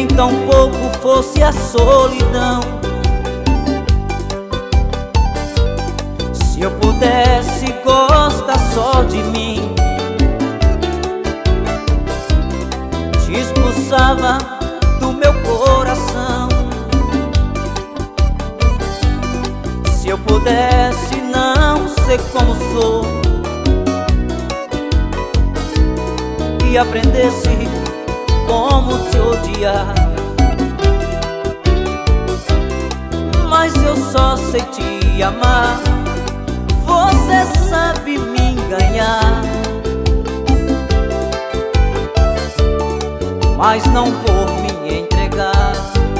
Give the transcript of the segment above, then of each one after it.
nem tão pouco fosse a solidão. Se eu pudesse gostar só de mim, te expulsava do meu coração. Se eu pudesse não ser como sou e aprendesse como te odiar, mas eu só sei te amar. Você sabe me enganar, mas não vou me entregar.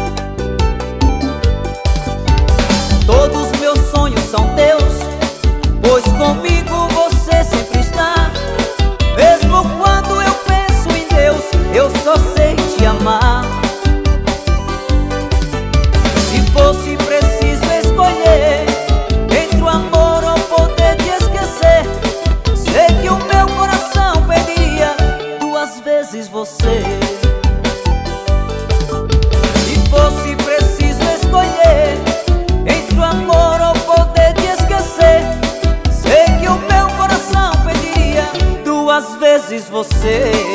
Todos meus sonhos são teus, pois comigo você sempre está. Mesmo quando eu penso em Deus, eu só sei te amar. Se fosse preciso escolher entre o amor ou poder te esquecer, sei que o meu coração pediria duas vezes você. Se fosse preciso escolher entre o amor ou poder te esquecer, sei que o meu coração pediria duas vezes você.